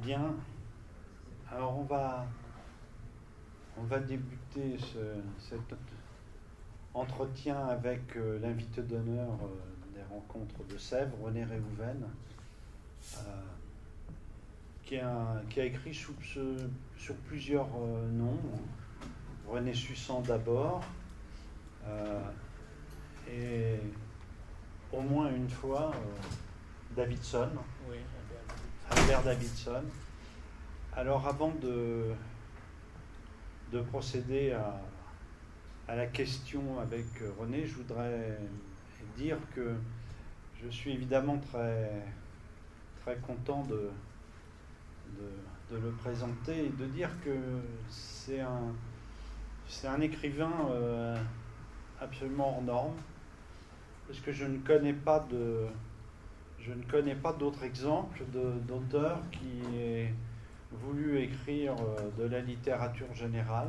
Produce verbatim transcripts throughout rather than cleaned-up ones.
Bien. Alors on va, on va débuter ce, cet entretien avec euh, l'invité d'honneur euh, des rencontres de Sèvres, René Réhouven, euh, qui, a, qui a écrit sous, ce, sur plusieurs euh, noms. René Sussand d'abord, euh, et au moins une fois euh, Davidson, oui, Albert Davidson. Alors avant de, de procéder à, à la question avec René, je voudrais dire que je suis évidemment très, très content de, de, de le présenter et de dire que c'est un, c'est un écrivain euh, absolument hors norme, parce que je ne connais pas de, je ne connais pas d'autres exemples de, d'auteurs qui aient voulu écrire de la littérature générale,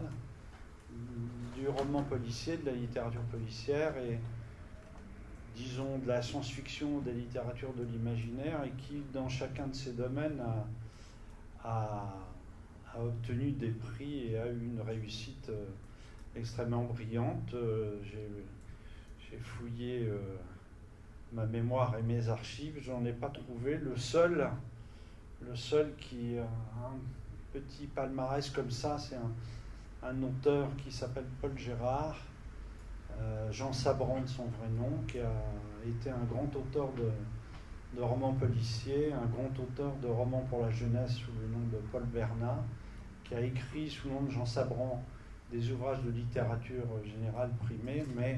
du roman policier, de la littérature policière et, disons, de la science-fiction, des littératures de l'imaginaire, et qui, dans chacun de ces domaines, a, a, a obtenu des prix et a eu une réussite euh, extrêmement brillante. Euh, j'ai, j'ai fouillé euh, ma mémoire et mes archives, j'en ai pas trouvé. Le seul... Le seul qui a un petit palmarès comme ça, c'est un, un auteur qui s'appelle Paul Gérard, euh, Jean Sabran de son vrai nom, qui a été un grand auteur de, de romans policiers, un grand auteur de romans pour la jeunesse sous le nom de Paul Bernat, qui a écrit sous le nom de Jean Sabran des ouvrages de littérature générale primée, mais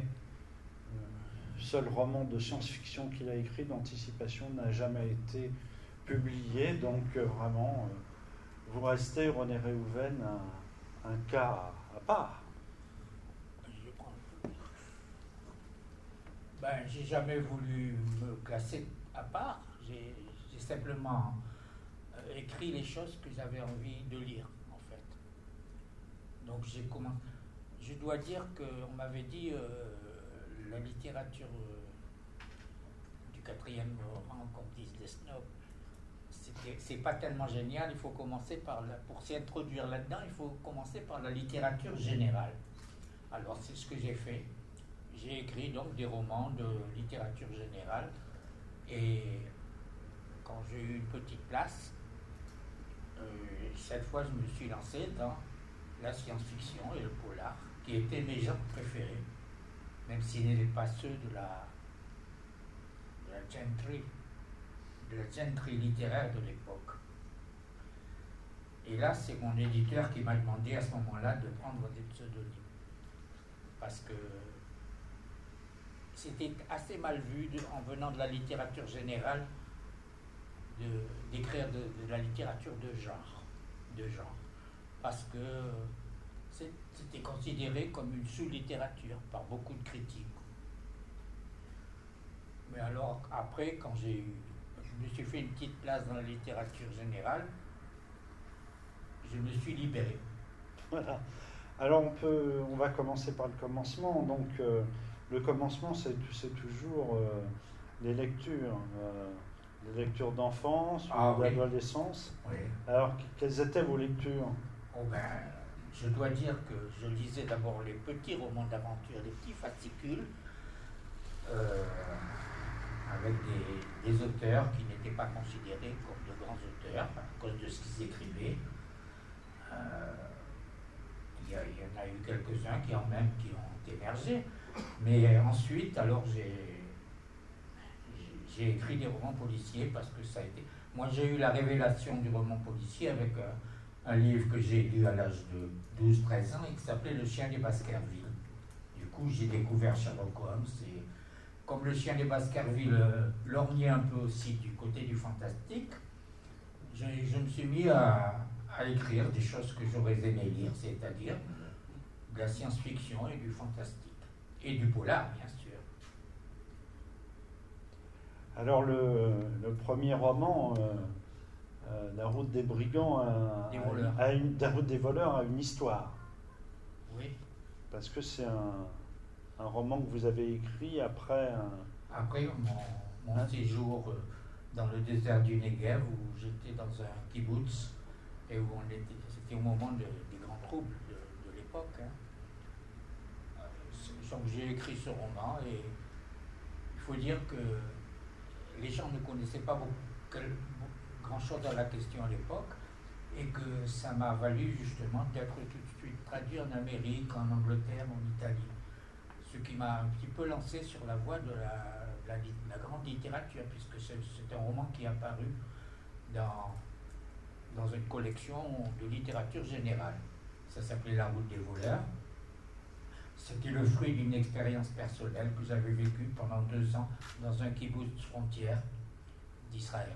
le seul roman de science-fiction qu'il a écrit, d'anticipation, n'a jamais été publié, donc euh, vraiment, euh, vous restez, René Réhouven, un, un cas à part. Je prends. Ben, j'ai jamais voulu me classer à part. J'ai, j'ai simplement euh, écrit les choses que j'avais envie de lire, en fait. Donc j'ai commencé. Je dois dire qu'on m'avait dit euh, la littérature euh, du quatrième rang, comme disent les snobs, c'est pas tellement génial, il faut commencer par la, pour s'y introduire là-dedans, il faut commencer par la littérature générale. Alors c'est ce que j'ai fait. J'ai écrit donc des romans de littérature générale, et quand j'ai eu une petite place, euh, cette fois je me suis lancé dans la science-fiction et le polar, qui étaient mes genres préférés, même s'ils n'étaient pas ceux de la, de la gentry. de la gentry littéraire de l'époque. Et là, c'est mon éditeur qui m'a demandé à ce moment-là de prendre des pseudonymes. Parce que c'était assez mal vu, de, en venant de la littérature générale, de, d'écrire de, de la littérature de genre. De genre. Parce que c'était considéré comme une sous-littérature par beaucoup de critiques. Mais alors, après, quand j'ai eu je me suis fait une petite place dans la littérature générale, je me suis libéré. Voilà. Alors on peut, on va commencer par le commencement. Donc euh, le commencement, c'est, c'est toujours euh, les lectures, euh, les lectures d'enfance ah, ou oui. d'adolescence. Oui. Alors quelles étaient vos lectures? Oh ben, je dois dire que je lisais d'abord les petits romans d'aventure, les petits fascicules. Euh, avec des, des auteurs qui n'étaient pas considérés comme de grands auteurs à cause de ce qu'ils écrivaient. Euh, il, y a, il y en a eu quelques-uns qui en même qui ont émergé. Mais ensuite, alors j'ai, j'ai écrit des romans policiers parce que ça a été... Moi, j'ai eu la révélation du roman policier avec un, un livre que j'ai lu à l'âge de douze treize ans et qui s'appelait Le Chien des Baskerville. Du coup, j'ai découvert Sherlock Holmes et comme Le Chien des Baskerville euh, lorgnait un peu aussi du côté du fantastique, je, je me suis mis à, à écrire des choses que j'aurais aimé lire, c'est-à-dire de la science-fiction et du fantastique. Et du polar, bien sûr. Alors le, le premier roman, euh, euh, La route des brigands, a, des voleurs. A, a une, La route des voleurs a une histoire. Oui. Parce que c'est un... un roman que vous avez écrit après un... Après mon, mon hein? séjour dans le désert du Negev, où j'étais dans un kibbutz, et où on était, c'était au moment de, des grands troubles de, de l'époque. Hein. Euh, donc j'ai écrit ce roman, et il faut dire que les gens ne connaissaient pas beaucoup, quel, grand chose à la question à l'époque, et que ça m'a valu justement d'être tout de suite traduit en Amérique, en Angleterre, en Italie. Ce qui m'a un petit peu lancé sur la voie de la, la, la grande littérature, puisque c'est, c'est un roman qui est apparu dans, dans une collection de littérature générale. Ça s'appelait La route des voleurs. C'était le fruit d'une expérience personnelle que j'avais vécue pendant deux ans dans un kibbutz frontière d'Israël.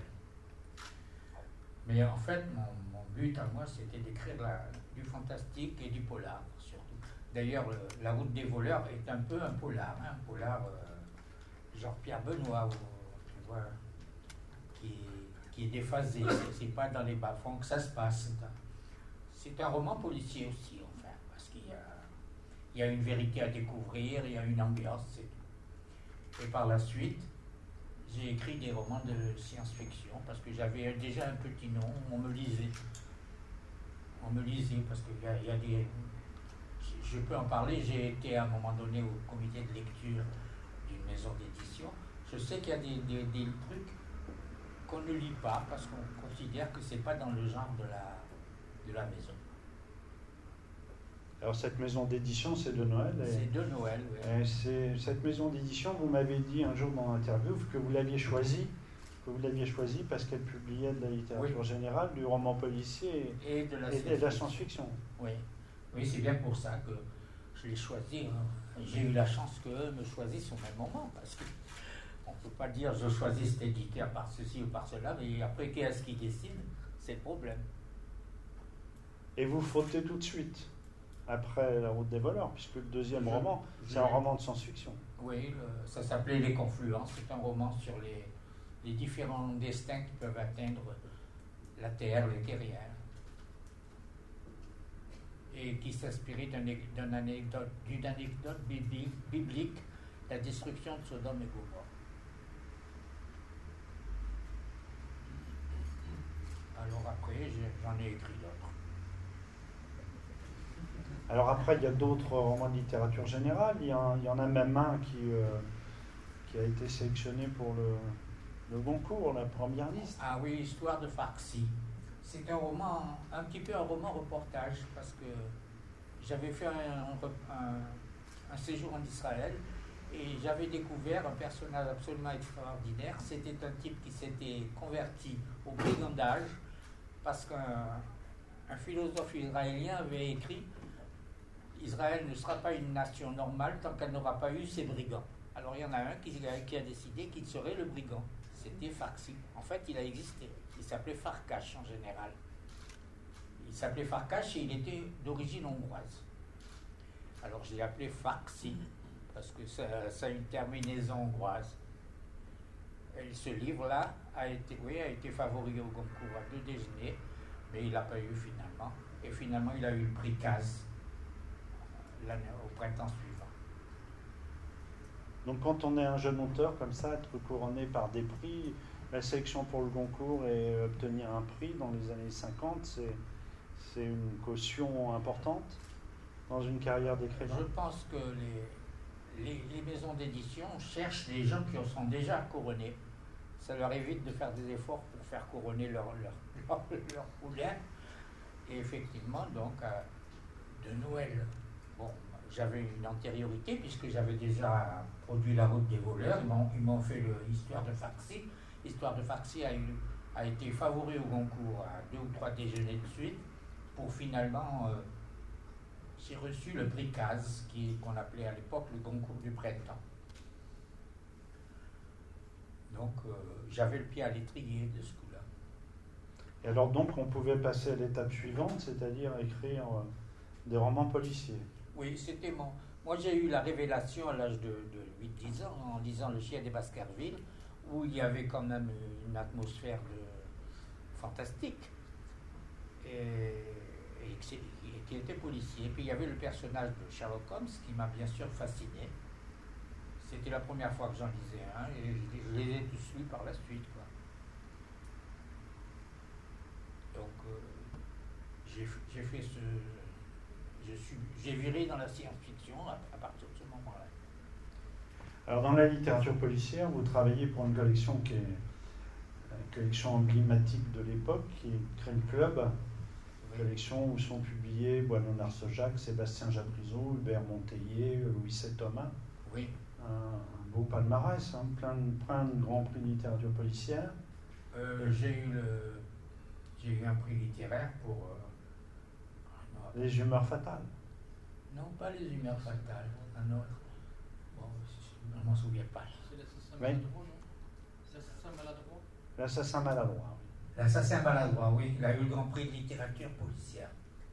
Mais en fait, mon, mon but à moi, c'était d'écrire la, du fantastique et du polar, surtout. D'ailleurs, le, La route des voleurs est un peu un polar, hein, un polar euh, genre Pierre Benoît, où, tu vois, qui, qui est déphasé. C'est, c'est pas dans les bas-fonds que ça se passe. C'est un, c'est un roman policier aussi, enfin, parce qu'il y a, il y a une vérité à découvrir, il y a une ambiance, c'est tout. Et par la suite, j'ai écrit des romans de science-fiction parce que j'avais déjà un petit nom, on me lisait. On me lisait parce qu'il y a, il y a des... Je peux en parler, j'ai été à un moment donné au comité de lecture d'une maison d'édition. Je sais qu'il y a des, des, des trucs qu'on ne lit pas parce qu'on considère que c'est pas dans le genre de la, de la maison. Alors cette maison d'édition, c'est de Noël. Et, c'est de Noël, oui. Et c'est, cette maison d'édition, vous m'avez dit un jour dans l'interview que vous l'aviez choisie, que vous l'aviez choisie parce qu'elle publiait de la littérature oui. générale, du roman policier et, et de la, et, et de la science-fiction. Oui. oui, c'est bien pour ça que je l'ai choisi. Hein. J'ai eu la chance qu'eux me choisissent au même moment parce qu'on ne peut pas dire je choisis cet éditeur par ceci ou par cela, mais après qui est-ce qui décide, c'est le problème. Et vous frottez tout de suite après La route des voleurs, puisque le deuxième je, roman, je, c'est un roman de science-fiction. Oui, le, ça s'appelait Les Confluences. C'est un roman sur les, les différents destins qui peuvent atteindre la Terre, les terriens, et qui s'inspirait d'un, d'un anecdote, d'une anecdote biblique, biblique, la destruction de Sodome et Gomorrhe. Alors après, j'en ai écrit d'autres. Alors après, il y a d'autres romans de littérature générale. Il y en, il y en a même un qui, euh, qui a été sélectionné pour le, le Goncourt, la première liste. Ah oui, Histoire de Farsi. C'est un roman, un petit peu un roman reportage, parce que j'avais fait un, un, un séjour en Israël et j'avais découvert un personnage absolument extraordinaire. C'était un type qui s'était converti au brigandage parce qu'un un philosophe israélien avait écrit Israël ne sera pas une nation normale tant qu'elle n'aura pas eu ses brigands. Alors il y en a un qui, qui a décidé qu'il serait le brigand. C'était Farsi. En fait, il a existé. Il s'appelait Farkash en général. Il s'appelait Farkash et il était d'origine hongroise. Alors je l'ai appelé Farsi parce que ça, ça a une terminaison hongroise. Et ce livre-là a été, oui, a été favori au Goncourt à deux déjeuners, mais il n'a pas eu finalement. Et finalement, il a eu le prix Caz au printemps suivant. Donc quand on est un jeune auteur comme ça, être couronné par des prix, la sélection pour le Goncourt et obtenir un prix dans les années cinquante, c'est, c'est une caution importante dans une carrière d'écrivain. Je pense que les, les, les maisons d'édition cherchent des gens qui sont déjà couronnés. Ça leur évite de faire des efforts pour faire couronner leur, leur, leur, leur poulain. Et effectivement, donc, euh, de Noël, bon, j'avais une antériorité puisque j'avais déjà produit La route des voleurs. Ils m'ont, ils m'ont fait l'histoire de Farsi. L'histoire de Farsi a, eu, a été favori au Goncourt à deux ou trois déjeuners de suite pour finalement... Euh, j'ai reçu le prix Caz, qui, qu'on appelait à l'époque le Goncourt du printemps. Donc euh, j'avais le pied à l'étrier de ce coup-là. Et alors donc on pouvait passer à l'étape suivante, c'est-à-dire écrire euh, des romans policiers. Oui, c'était mon... Moi j'ai eu la révélation à l'âge de, de huit dix ans en lisant Le Chien des Baskerville, où il y avait quand même une atmosphère de... fantastique. Et... et qui était policier. Et puis il y avait le personnage de Sherlock Holmes qui m'a bien sûr fasciné. C'était la première fois que j'en lisais un et je les ai tous lus par la suite, quoi. j'ai j'ai fait ce. Je suis, j'ai viré dans la science-fiction à, à partir de ce moment-là. Alors, dans la littérature policière, vous travaillez pour une collection qui est une collection emblématique de l'époque, qui est Crime Club, une collection où sont publiés Boileau Narcejac, Sébastien Jabriseau, Hubert Monteiller, Louis sept Thomas. Oui. Un, un beau palmarès, hein, plein, de, plein de grands prix de littérature policière. Euh, j'ai eu le, j'ai eu un prix littéraire pour. Euh, Les humeurs fatales. Non, pas les humeurs fatales, un autre. Bon, je ne m'en souviens pas. C'est l'assassin Oui. maladroit, non? C'est l'assassin maladroit? L'assassin maladroit. L'assassin maladroit, oui, il a eu le grand prix de littérature policière.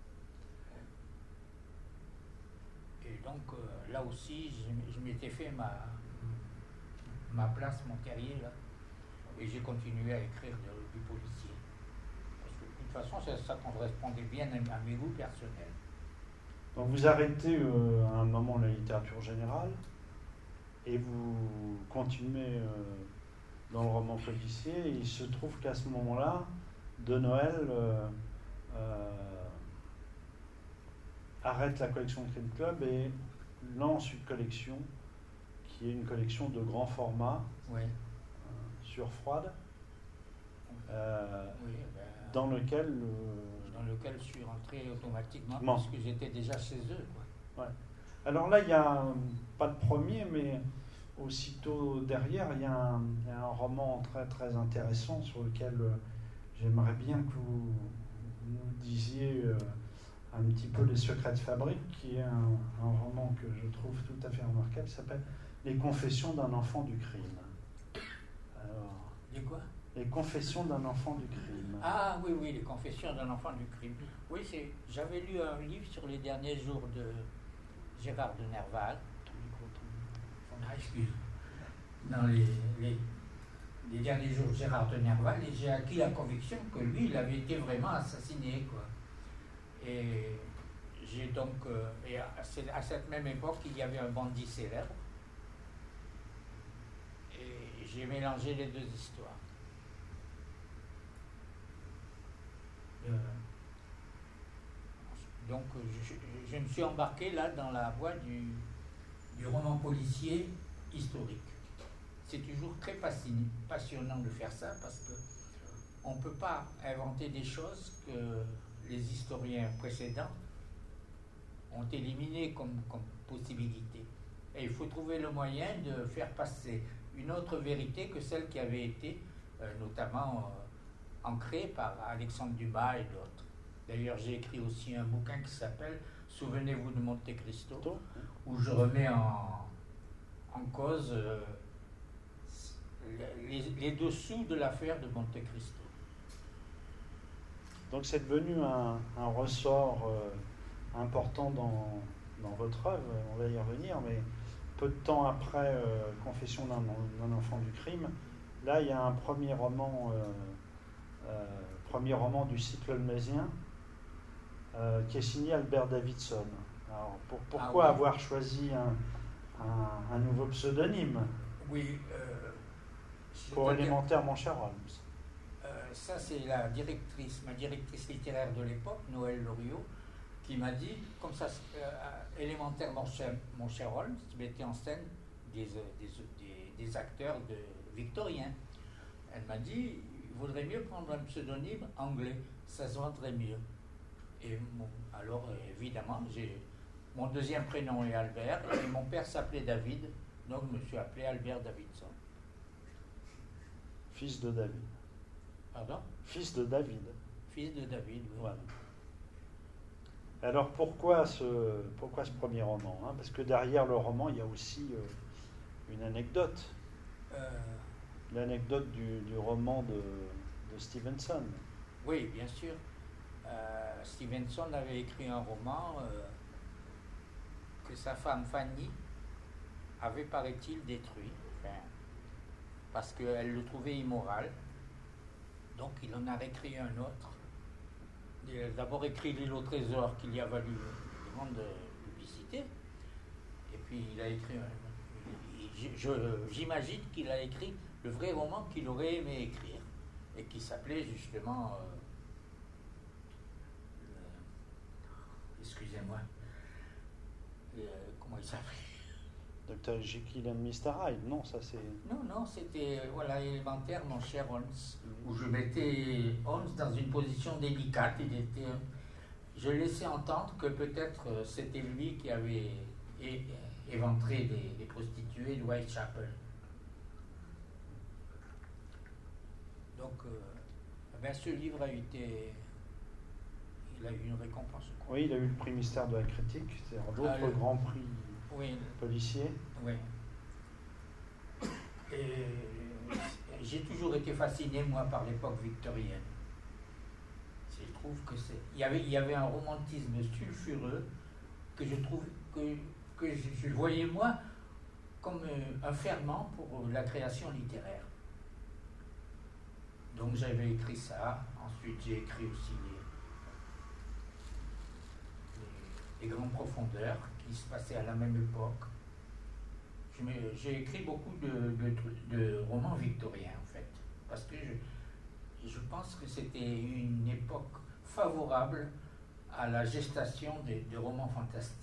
Et donc, euh, là aussi, je, je m'étais fait ma, ma place, mon terrier, là. Et j'ai continué à écrire de, du policier. Parce que de toute façon, ça, ça correspondait bien à, à mes goûts personnels. Donc vous arrêtez euh, à un moment la littérature générale et vous continuez euh, dans le roman policier. Et il se trouve qu'à ce moment-là, De Noël euh, euh, arrête la collection Crime Club et lance une collection qui est une collection de grand format, Oui. euh, sur Froide, euh, Oui, ben, dans lequel euh, dans lequel je suis rentré automatiquement Bon. parce que j'étais déjà chez eux, quoi. Ouais. Alors là, il y a un, pas de premier, mais aussitôt derrière, il y, a un, il y a un roman très très intéressant sur lequel euh, j'aimerais bien que vous nous disiez euh, un petit peu les secrets de fabrique, qui est un, un roman que je trouve tout à fait remarquable, qui s'appelle Les confessions d'un enfant du crime. Alors, Les quoi? Les confessions d'un enfant du crime. Ah oui, oui, les confessions d'un enfant du crime. Oui, c'est, j'avais lu un livre sur les derniers jours de Gérard de Nerval. Ah, excuse. Dans les, les, les derniers jours de Gérard de Nerval, et j'ai acquis la conviction que lui, il avait été vraiment assassiné, quoi. Et j'ai donc, euh, et à, à cette même époque, il y avait un bandit célèbre. Et j'ai mélangé les deux histoires. Euh, donc je, je me suis embarqué là dans la voie du, du roman policier historique. C'est toujours très passionnant de faire ça parce que on ne peut pas inventer des choses que les historiens précédents ont éliminées comme, comme possibilité. Et il faut trouver le moyen de faire passer une autre vérité que celle qui avait été euh, notamment euh, ancré par Alexandre Dumas et d'autres. D'ailleurs, j'ai écrit aussi un bouquin qui s'appelle « Souvenez-vous de Monte Cristo », où je remets en, en cause euh, les, les dessous de l'affaire de Monte Cristo. Donc c'est devenu un, un ressort euh, important dans, dans votre œuvre, on va y revenir, mais peu de temps après euh, Confession d'un, d'un enfant du crime, là il y a un premier roman... Euh, Euh, premier roman du cycle holmésien, euh, qui est signé Albert Davidson. Alors, pour, pourquoi ah oui. avoir choisi un, un, un nouveau pseudonyme? Oui. Euh, pour Élémentaire, mon cher Holmes. Euh, ça, c'est la directrice, ma directrice littéraire de l'époque, Noël Loriot, qui m'a dit, comme ça, euh, Élémentaire, mon cher, mon cher Holmes, qui mettait en scène des, des, des, des acteurs de, victoriens. Elle m'a dit, il vaudrait mieux prendre un pseudonyme anglais, ça se vendrait mieux. Et mon, alors, évidemment, j'ai, mon deuxième prénom est Albert, et mon père s'appelait David, donc je me suis appelé Albert Davidson. Fils de David. Pardon? Fils de David. Fils de David, oui. Voilà. Alors pourquoi ce, pourquoi ce premier roman, hein? Parce que derrière le roman, il y a aussi euh, une anecdote. Euh... L'anecdote du, du roman de, de Stevenson. Oui, bien sûr. Euh, Stevenson avait écrit un roman euh, que sa femme Fanny avait, paraît-il, détruit, enfin, parce qu'elle le trouvait immoral. Donc il en a réécrit un autre. Il a d'abord écrit L'île au trésor, qu'il y a valu une grande publicité. Et puis il a écrit un, je, je, j'imagine qu'il a écrit le vrai roman qu'il aurait aimé écrire et qui s'appelait justement euh, ça fait... docteur Jekyll and mister Hyde, non, ça c'est... Non, non, c'était voilà, élémentaire, mon cher Holmes, où je mettais Holmes dans une position délicate. Il était, je laissais entendre que peut-être euh, c'était lui qui avait é- éventré les, les prostituées de Whitechapel. Donc, euh, ben, ce livre a été... Il a eu une récompense. Oui, il a eu le prix Mystère de la critique, c'est-à-dire d'autres Ah, le- grands prix Oui, policiers. oui. Et j'ai toujours été fasciné, moi, par l'époque victorienne. Je trouve que c'est... Il y avait, il y avait un romantisme sulfureux que je trouve que, que je, je voyais, moi, comme un ferment pour la création littéraire. Donc j'avais écrit ça. Ensuite, j'ai écrit aussi les, les, les grandes profondeurs qui se passaient à la même époque. Je me- J'ai écrit beaucoup de, de, tru- de romans victoriens, en fait, parce que je, je pense que c'était une époque favorable à la gestation des, des romans fantastiques.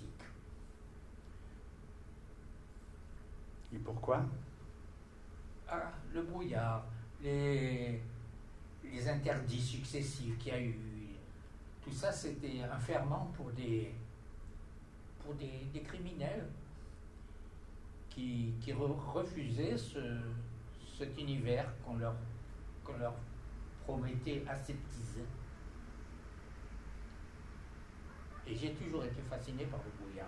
Et pourquoi? Ah, le brouillard, les, les interdits successifs qu'il y a eu, tout ça c'était un ferment pour des, pour des, des criminels qui, qui re- refusaient ce, cet univers qu'on leur, qu'on leur promettait aseptisé. Et j'ai toujours été fasciné par le brouillard.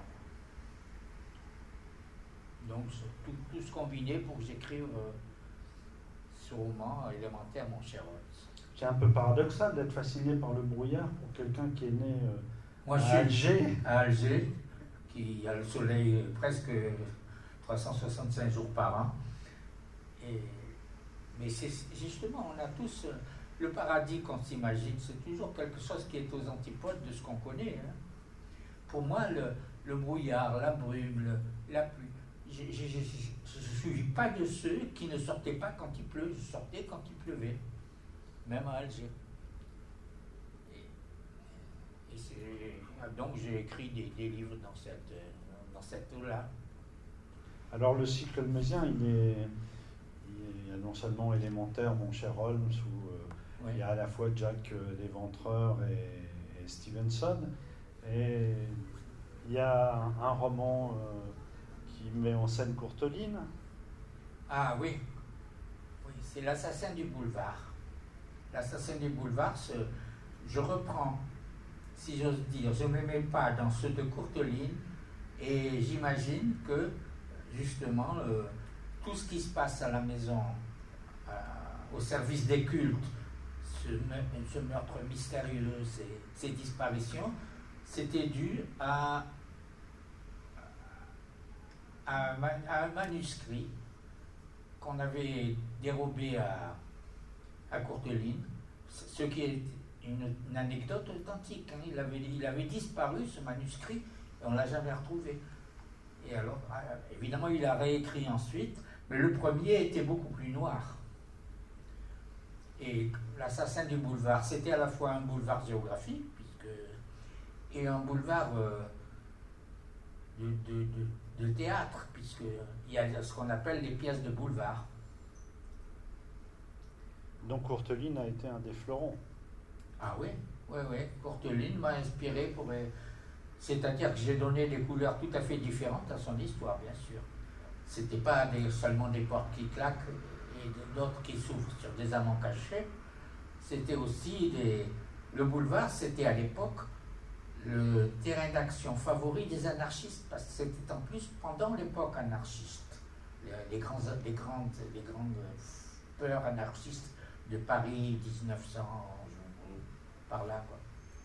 Donc c'est tout, tout se combinait pour que j'écrive euh, ce roman élémentaire, mon cher Holmes. C'est un peu paradoxal d'être fasciné par le brouillard pour quelqu'un qui est né euh, Moi, à je suis Alger. à Alger, qui a le soleil presque trois cent soixante-cinq jours par an. Et, mais c'est justement, on a tous euh, le paradis qu'on s'imagine, c'est toujours quelque chose qui est aux antipodes de ce qu'on connaît. Hein. Pour moi, le, le brouillard, la brume, le- la pluie, je ne suis pas de ceux qui ne sortaient pas quand il pleut, je sortais quand il pleuvait, même à Alger. Et, et c'est- donc j'ai écrit des, des livres dans cette, dans cette eau-là. Alors le cycle holmésien, il est, il est non seulement élémentaire, mon cher Holmes, où euh, Oui. il y a à la fois Jack euh, l'Éventreur et, et Stevenson, et il y a un, un roman euh, qui met en scène Courteline. Ah oui, oui, c'est l'assassin du boulevard. L'assassin du boulevard, ce- je reprends, si j'ose dire, je ne me mets pas dans ceux de Courteline et j'imagine que justement euh, tout ce qui se passe à la maison, euh, au service des cultes, ce, me- ce meurtre mystérieux, ces, ces disparitions, c'était dû à, à un, ma- à un manuscrit qu'on avait dérobé à, à Courteline, ce qui est une, une anecdote authentique. Hein. Il, avait, il avait disparu, ce manuscrit, et on ne l'a jamais retrouvé. Et alors, ah, évidemment, il a réécrit ensuite, mais le premier était beaucoup plus noir. Et l'assassin du boulevard, c'était à la fois un boulevard géographique, puisque, et un boulevard euh, de, de, de, de théâtre, puisqu'il y a ce qu'on appelle les pièces de boulevard. Donc Courteline a été un des fleurons. Ah oui, oui, oui. Courteline m'a inspiré pour... C'est-à-dire que j'ai donné des couleurs tout à fait différentes à son histoire, bien sûr. C'était pas des, seulement des portes qui claquent et d'autres qui s'ouvrent sur des amants cachés. C'était aussi des... Le boulevard, c'était à l'époque le terrain d'action favori des anarchistes, parce que c'était en plus pendant l'époque anarchiste. Les, les, grands, les, grandes, les grandes peurs anarchistes de Paris, dix-neuf cents, par là, quoi.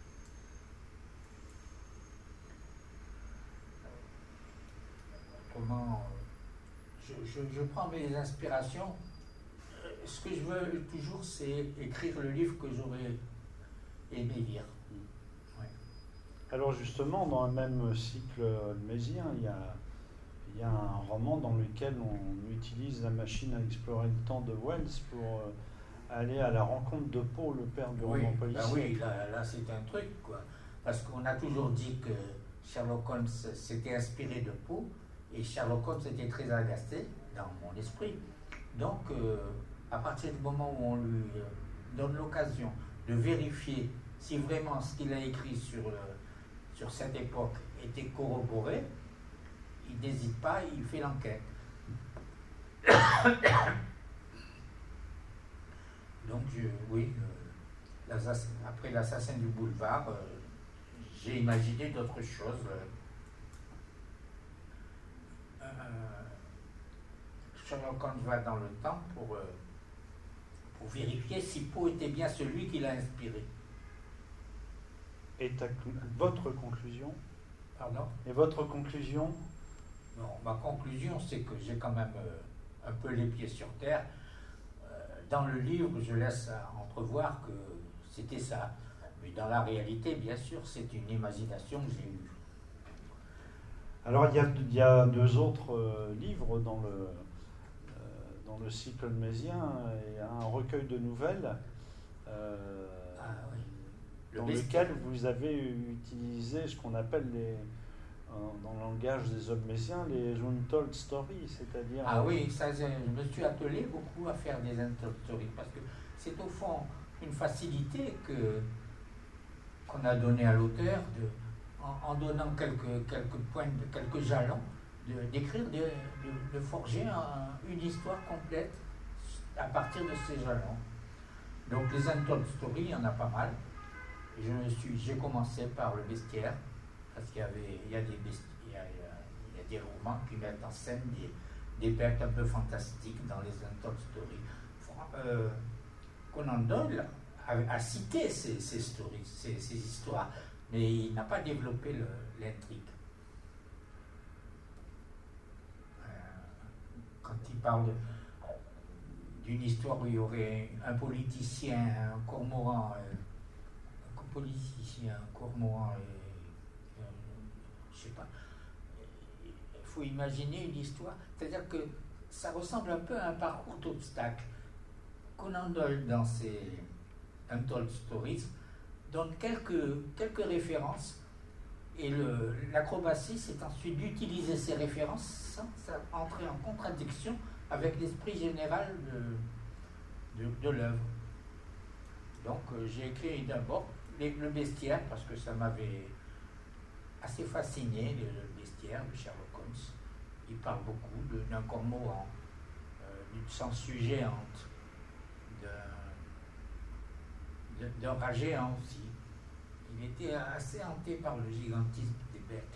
Comment je, je, je prends mes inspirations. Ce que je veux toujours, c'est écrire le livre que j'aurais aimé lire. Ouais. Alors justement, dans le même cycle holmésien, il y a, il y a un roman dans lequel on utilise la machine à explorer le temps de Wells pour euh, aller à la rencontre de Poe, le père du Oui, roman policier. bah oui, là, là c'est un truc, quoi. Parce qu'on a toujours dit que Sherlock Holmes s'était inspiré de Poe, Et Sherlock Holmes était très agacé dans mon esprit. Donc, euh, à partir du moment où on lui donne l'occasion de vérifier si vraiment ce qu'il a écrit sur, euh, sur cette époque était corroboré, il n'hésite pas, il fait l'enquête. Donc, je, oui, euh, après l'assassin du boulevard, euh, j'ai imaginé d'autres choses. Euh, Sherlock Holmes va dans le temps pour, euh, pour vérifier si Poe était bien celui qui l'a inspiré. Et ta, votre conclusion? Pardon? Et votre conclusion? Non, ma conclusion, c'est que j'ai quand même euh, un peu les pieds sur terre. Euh, dans le livre, je laisse entrevoir que c'était ça. Mais dans la réalité, bien sûr, c'est une imagination que j'ai eue. Alors, il y a, il y a deux autres euh, livres dans le, euh, dans le cycle holmésien, et un recueil de nouvelles euh, ah, oui. le dans bestiaire. lequel vous avez utilisé ce qu'on appelle les, dans le langage des Holmésiens, les untold stories, c'est-à-dire... Ah oui, ça, je me suis attelé beaucoup à faire des untold stories, parce que c'est au fond une facilité que, qu'on a donnée à l'auteur de, en, en donnant quelques, quelques points, quelques jalons, de, d'écrire, de, de, de forger un, une histoire complète à partir de ces jalons. Donc les untold stories, il y en a pas mal. Je me suis, j'ai commencé par le bestiaire, parce qu'il y avait, il y a des besti- il y a, il y a des romans qui mettent en scène des, des bêtes un peu fantastiques dans les untold stories. Euh, Conan Doyle a, a cité ces, ces stories, ces, ces histoires, mais il n'a pas développé le, l'intrigue. Euh, quand il parle de, d'une histoire où il y aurait un politicien, un cormoran, euh, un politicien, un cormoran, et, euh, je sais pas. Il faut imaginer une histoire, c'est-à-dire que ça ressemble un peu à un parcours d'obstacles. Conan Doyle, dans ses Untold Stories, donne quelques, quelques références, et le, l'acrobatie, c'est ensuite d'utiliser ces références sans ça entrer en contradiction avec l'esprit général de, de, de l'œuvre. Donc euh, j'ai écrit d'abord les, le bestiaire, parce que ça m'avait assez fasciné, le, le bestiaire de Sherlock Holmes. Il parle beaucoup de, d'un cormoran, euh, d'une sangsue géante, d'un, d'un rat géant aussi. Il était assez hanté par le gigantisme des bêtes.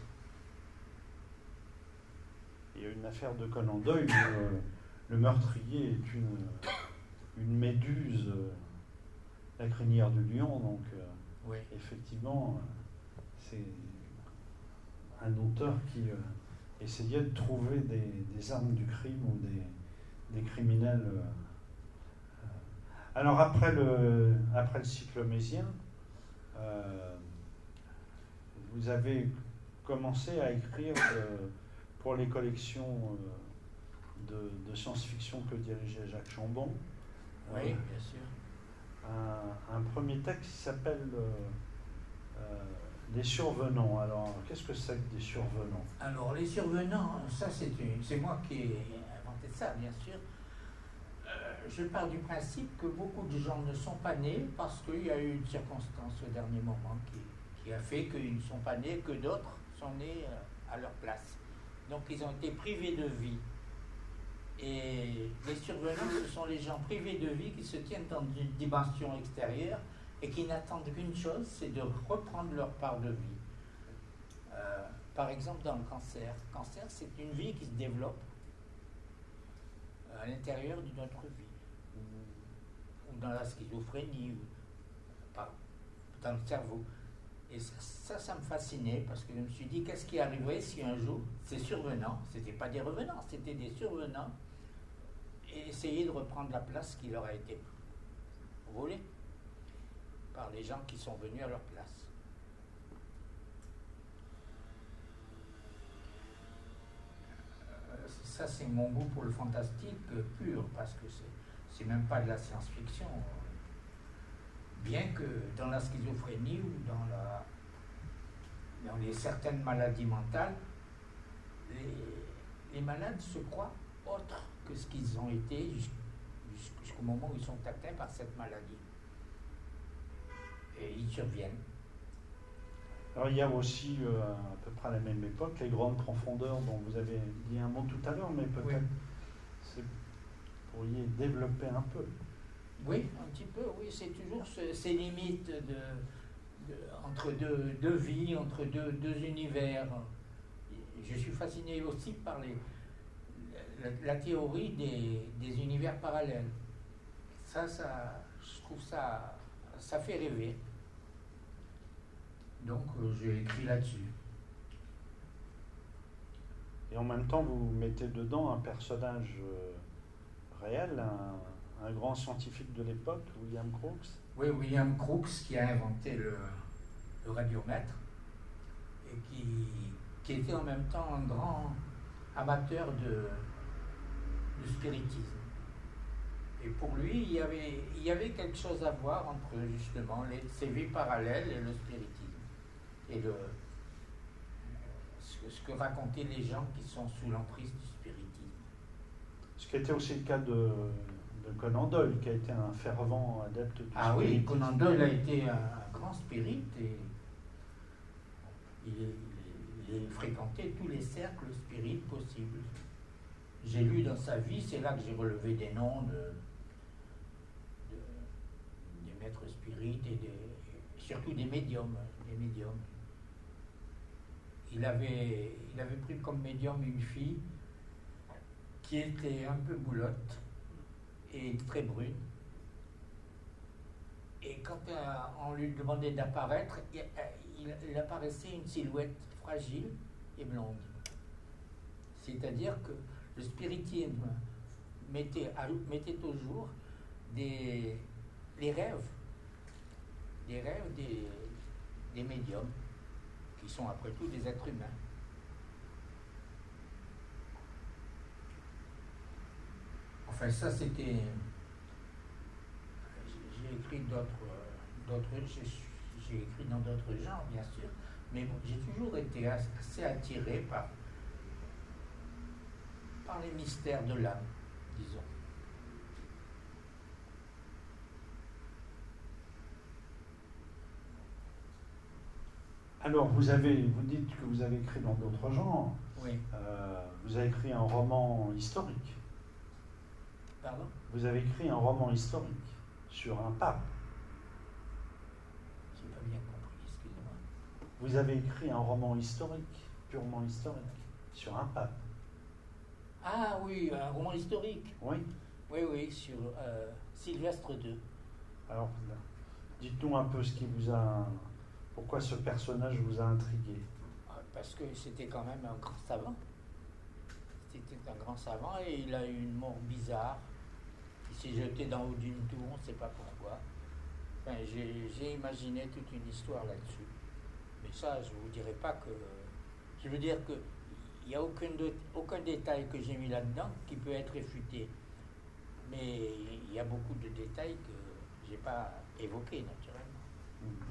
Il y a une affaire de Conan Doyle où euh, le meurtrier est une, une méduse, euh, la crinière du lion, donc euh, oui. Effectivement, euh, c'est un auteur qui euh, essayait de trouver des, des armes du crime ou des, des criminels. Euh, euh. Alors après le, après le cycle holmésien, euh, vous avez commencé à écrire euh, pour les collections euh, de, de science-fiction que dirigeait Jacques Chambon. Oui, euh, bien sûr. Un, un premier texte qui s'appelle euh, euh, Les Survenants. Alors, qu'est-ce que c'est que des survenants? Alors, les survenants, ça c'est, une, c'est moi qui ai inventé ça, bien sûr. Euh, je pars du principe que beaucoup de gens ne sont pas nés parce qu'il y a eu une circonstance au dernier moment qui, qui a fait qu'ils ne sont pas nés, que d'autres sont nés euh, à leur place. Donc, ils ont été privés de vie. Et les survenants, ce sont les gens privés de vie qui se tiennent dans une dimension extérieure et qui n'attendent qu'une chose, c'est de reprendre leur part de vie. Euh, par exemple, dans le cancer. Le cancer, c'est une vie qui se développe à l'intérieur d'une autre vie, ou, ou dans la schizophrénie, ou pas, dans le cerveau. Et ça, ça, ça me fascinait, parce que je me suis dit, qu'est-ce qui arriverait si un jour, ces survenants, c'était pas des revenants, c'était des survenants, et essayer de reprendre la place qui leur a été volée par les gens qui sont venus à leur place. Euh, ça, c'est mon goût pour le fantastique euh, pur, parce que c'est, c'est même pas de la science-fiction. Bien que dans la schizophrénie ou dans, la, dans les certaines maladies mentales, les, les malades se croient autres que ce qu'ils ont été jusqu'au moment où ils sont atteints par cette maladie. Et ils surviennent. Alors il y a aussi, euh, à peu près à la même époque, les grandes profondeurs dont vous avez dit un mot tout à l'heure, mais peut-être oui. Vous pourriez développer un peu. Oui, un petit peu, oui. C'est toujours ce, ces limites de, de, entre deux, deux vies, entre deux, deux univers. Je suis fasciné aussi par les, la, la théorie des, des univers parallèles. Ça, ça, je trouve ça, ça fait rêver. Donc, euh, j'ai écrit là-dessus. Et en même temps, vous mettez dedans un personnage euh, réel, un, un grand scientifique de l'époque, William Crookes. Oui, William Crookes, qui a inventé le, le radiomètre et qui, qui était en même temps un grand amateur de, de spiritisme. Et pour lui, il y avait, il y avait quelque chose à voir entre justement les, ces vies parallèles et le spiritisme. Et le, ce, que, ce que racontaient les gens qui sont sous l'emprise du spiritisme. Ce qui était aussi le cas de, de Conan Doyle, qui a été un fervent adepte du ah spiritisme. Oui, Conan Doyle a été un, un grand spirit et il, il, il fréquentait tous les cercles spirites possibles. J'ai lu dans sa vie, c'est là que j'ai relevé des noms de, de des maîtres spirites et des, surtout des médiums, des médiums. Il avait, il avait pris comme médium une fille qui était un peu boulotte et très brune. Et quand euh, on lui demandait d'apparaître, il, il, il apparaissait une silhouette fragile et blonde. C'est-à-dire que le spiritisme mettait, à, mettait au jour des, les rêves, des rêves des, des médiums, qui sont après tout des êtres humains. Enfin, ça c'était... J'ai écrit d'autres... d'autres j'ai écrit dans d'autres genres, bien sûr, mais bon, j'ai toujours été assez attiré par, par les mystères de l'âme, disons. Alors, vous avez, vous dites que vous avez écrit dans d'autres genres. Oui. Euh, vous avez écrit un roman historique. Pardon ? Vous avez écrit un roman historique sur un pape. J'ai pas bien compris, excusez-moi. Vous avez écrit un roman historique, purement historique, sur un pape. Ah oui, un roman historique. Oui. Oui, oui, sur euh, Sylvestre deux. Alors, dites-nous un peu ce qui vous a... Pourquoi ce personnage vous a intrigué? Parce que c'était quand même un grand savant. C'était un grand savant et il a eu une mort bizarre. Il s'est jeté d'en haut d'une tour, on ne sait pas pourquoi. Enfin, j'ai, j'ai imaginé toute une histoire là-dessus. Mais ça, je ne vous dirai pas que... Je veux dire qu'il n'y a aucun, de, aucun détail que j'ai mis là-dedans qui peut être réfuté. Mais il y a beaucoup de détails que je n'ai pas évoqués, naturellement. Mmh.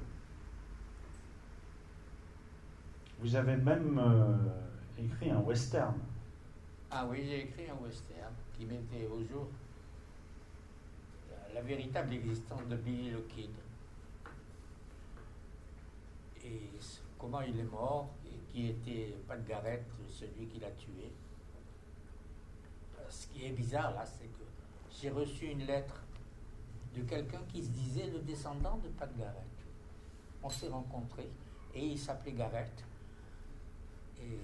Vous avez même euh, écrit un western. Ah oui, j'ai écrit un western qui mettait au jour la, la véritable existence de Billy the Kid. Et comment il est mort, et qui était Pat Garrett, celui qui l'a tué. Ce qui est bizarre là, c'est que j'ai reçu une lettre de quelqu'un qui se disait le descendant de Pat Garrett. On s'est rencontrés et il s'appelait Garrett. Et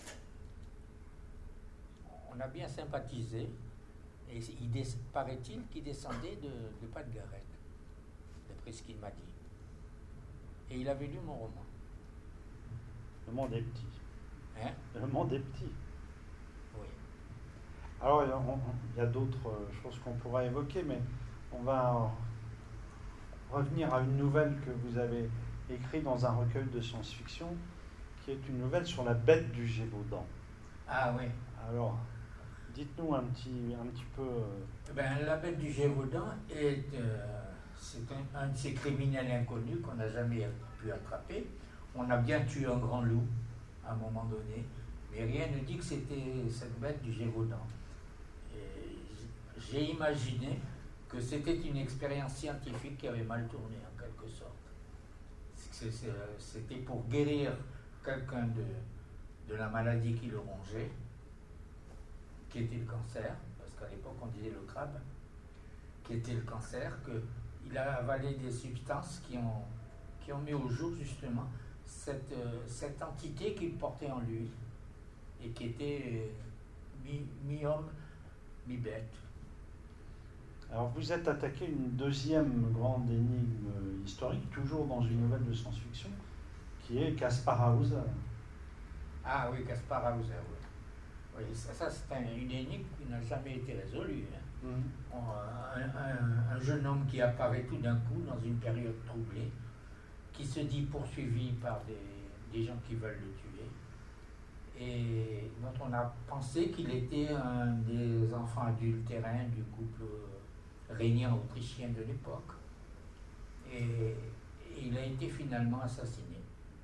on a bien sympathisé, et il des, paraît-il qu'il descendait de, de Pat Garrett, d'après ce qu'il m'a dit. Et il avait lu mon roman. Le monde est petit. Hein? Le monde est petit. Oui. Alors, il y a d'autres choses qu'on pourra évoquer, mais on va revenir à une nouvelle que vous avez écrite dans un recueil de science-fiction, qui est une nouvelle sur la bête du Gévaudan. Ah oui. Alors, dites-nous un petit, un petit peu... Euh... Ben, la bête du Gévaudan est, euh, c'est un, un de ces criminels inconnus qu'on n'a jamais pu attraper. On a bien tué un grand loup à un moment donné, Mais rien ne dit que c'était cette bête du Gévaudan. Et j'ai imaginé que c'était une expérience scientifique qui avait mal tourné, en quelque sorte. C'était pour guérir quelqu'un de, de la maladie qui le rongeait, qui était le cancer, parce qu'à l'époque on disait le crabe, qui était le cancer, qu'il a avalé des substances qui ont, qui ont mis au jour justement cette, euh, cette entité qu'il portait en lui et qui était euh, mi, mi-homme, mi-bête. Alors vous êtes attaqué une deuxième grande énigme historique, toujours dans une nouvelle de science-fiction, qui est Kaspar Hauser. Ah oui, Kaspar Hauser, oui. Oui, ça, ça c'est un, une énigme qui n'a jamais été résolue. Hein. Mm-hmm. On, un, un, un jeune homme qui apparaît tout d'un coup dans une période troublée, qui se dit poursuivi par des, des gens qui veulent le tuer, et dont on a pensé qu'il était un des enfants adultérins du couple régnant autrichien de l'époque. Et, et il a été finalement assassiné.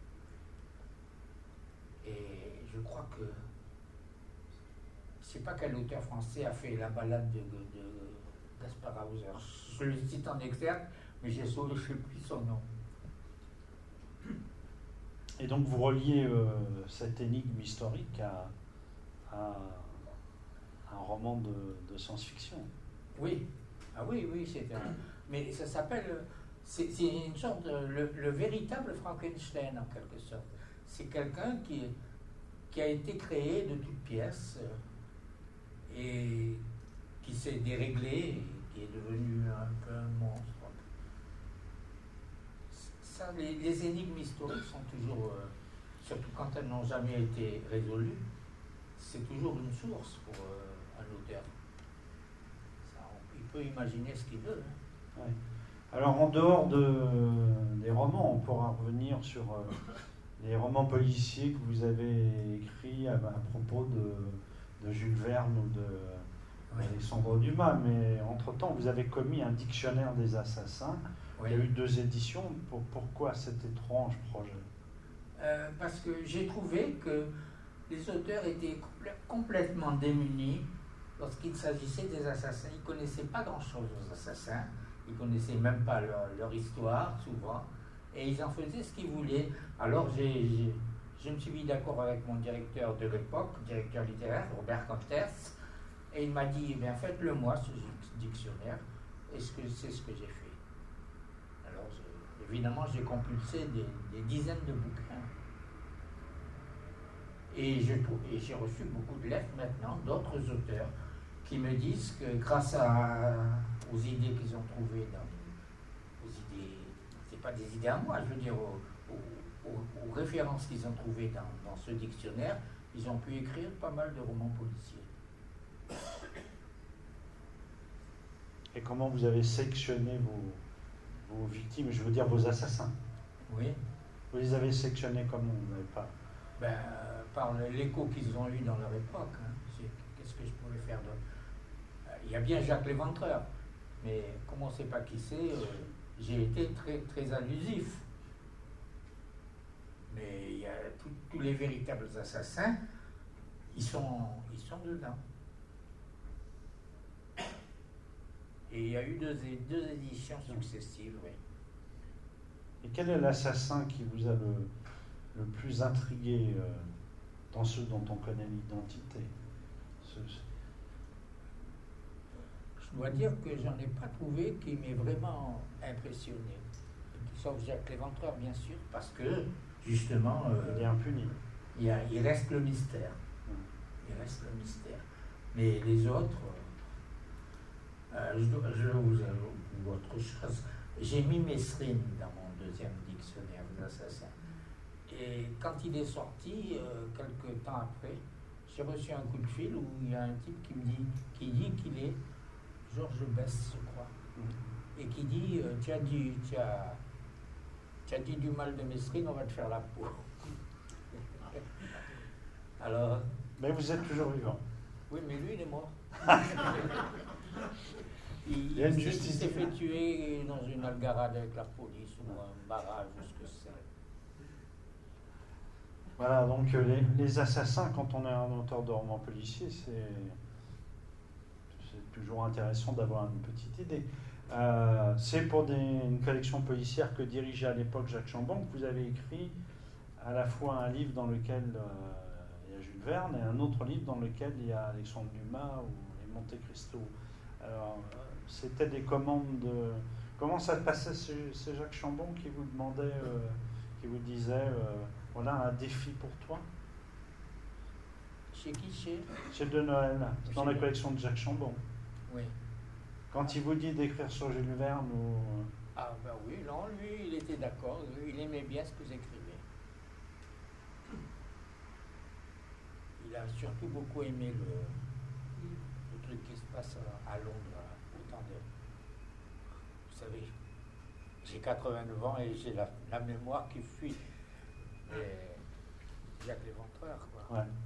Et je crois que je ne sais pas quel auteur français a fait la balade de, de, de Kaspar Hauser. Je le cite en exergue, mais je ne sais plus son nom. Et donc vous reliez euh, cette énigme historique à, à un roman de, de science-fiction. Oui, ah oui, oui, c'est un. Mais ça s'appelle. C'est une sorte de. Le, le véritable Frankenstein, en quelque sorte. C'est quelqu'un qui, qui a été créé de toutes pièces euh, et qui s'est déréglé et qui est devenu un peu un monstre. Ça, les, les énigmes historiques sont toujours, euh, surtout quand elles n'ont jamais été résolues, c'est toujours une source pour euh, un auteur. Ça, on, il peut imaginer ce qu'il veut. Hein. Ouais. Alors en dehors de, des romans, on pourra revenir sur euh, les romans policiers que vous avez écrits à, à propos de, de Jules Verne ou de oui. Alexandre Dumas, mais entre-temps vous avez commis un dictionnaire des assassins. Oui. Il y a eu deux éditions. Pour, pourquoi cet étrange projet? euh, Parce que j'ai trouvé que les auteurs étaient compl complètement démunis lorsqu'il s'agissait des assassins. Ils ne connaissaient pas grand-chose aux assassins. Ils ne connaissaient même pas leur, leur histoire, souvent. Et ils en faisaient ce qu'ils voulaient. Alors, j'ai, j'ai, je me suis mis d'accord avec mon directeur de l'époque, directeur littéraire, Robert Comters, et il m'a dit, eh bien, faites-le moi, ce dictionnaire. Et ce que, c'est ce que j'ai fait. Alors, je, évidemment, j'ai compulsé des, des dizaines de bouquins. Et j'ai reçu beaucoup de lettres maintenant d'autres auteurs qui me disent que grâce à, aux idées qu'ils ont trouvées dans... Aux idées... C'est pas des idées à moi, je veux dire, aux, aux, aux, aux références qu'ils ont trouvées dans, dans ce dictionnaire, ils ont pu écrire pas mal de romans policiers. Et comment vous avez sélectionné vos... vos victimes, je veux dire vos assassins? Oui. Vous les avez sélectionnés comment? Vous n'avez pas... Ben, euh, par l'écho qu'ils ont eu dans leur époque. Hein. Qu'est-ce que je pouvais faire d'autre? Il y a bien Jacques Léventreur, mais comme on ne sait pas qui c'est, euh, j'ai été très, très allusif. Mais il y a tous les véritables assassins, ils sont, ils sont dedans. Et il y a eu deux, deux éditions successives, oui. Et quel est l'assassin qui vous a le, le plus intrigué euh, dans ceux dont on connaît l'identité? Ce... Je dois dire que j'en ai pas trouvé qui m'ait vraiment impressionné. Sauf Jacques Léventreur, bien sûr, parce que, justement... Euh, il est impuni. Il, y a, il reste le mystère. Il reste le mystère. Mais les autres... Euh, je, dois, je vous avoue autre chose. J'ai mis Mesrine dans mon deuxième dictionnaire des assassins. Et quand il est sorti, euh, quelques temps après, j'ai reçu un coup de fil où il y a un type qui me dit qui dit qu'il est Georges Besse, je crois, mmh. et qui dit euh, tu as dit tu as, tu as dit du mal de Mesrine, on va te faire la peau. Alors. Mais vous êtes toujours vivant. Oui, mais lui, il est mort. Il, il, il s'est fait tuer dans une algarade avec la police ou un barrage ou ce que c'est. Voilà, donc euh, les, les assassins, quand on est un auteur de roman policier, c'est c'est toujours intéressant d'avoir une petite idée. Euh, c'est pour des, une collection policière que dirigeait à l'époque Jacques Chambon que vous avez écrit à la fois un livre dans lequel euh, il y a Jules Verne et un autre livre dans lequel il y a Alexandre Dumas ou les Monte Cristo. Alors, euh, c'était des commandes de... Comment ça se passait? C'est Jacques Chambon qui vous demandait, euh, qui vous disait, euh, voilà un défi pour toi? Chez qui? Chez Chez De Noël, dans Chez la collection de Jacques Chambon. Oui. Quand il vous dit d'écrire sur Jules Verne ou... Ah ben oui, non, lui, il était d'accord, il aimait bien ce que j'écrivais. Il a surtout beaucoup aimé le, le truc qui se passe à Londres, autant de... Vous savez, j'ai quatre-vingt-neuf ans et j'ai la, la mémoire qui fuit. Et Jacques Léventreur, quoi. Ouais.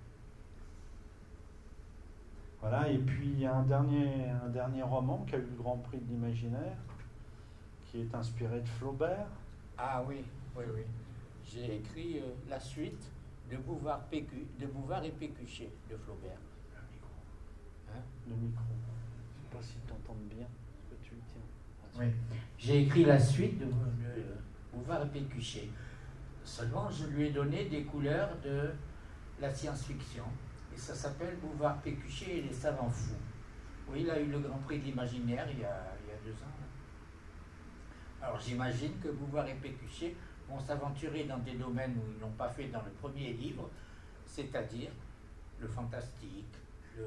Voilà, et puis il y a un dernier, un dernier roman qui a eu le Grand Prix de l'Imaginaire, qui est inspiré de Flaubert. Ah oui, oui, oui. J'ai écrit euh, la suite de Bouvard, Pécu, de Bouvard et Pécuchet de Flaubert. Hein? Le micro. Je ne sais pas si tu entends bien ce que tu tiens. Oui. J'ai écrit la suite de, de Bouvard et Pécuchet. Seulement, je lui ai donné des couleurs de la science-fiction. Et ça s'appelle Bouvard, Pécuchet et les savants fous. Oui, il a eu le Grand Prix de l'Imaginaire il y a, il y a deux ans. Là. Alors j'imagine que Bouvard et Pécuchet vont s'aventurer dans des domaines où ils n'ont pas fait dans le premier livre, c'est-à-dire le fantastique, le,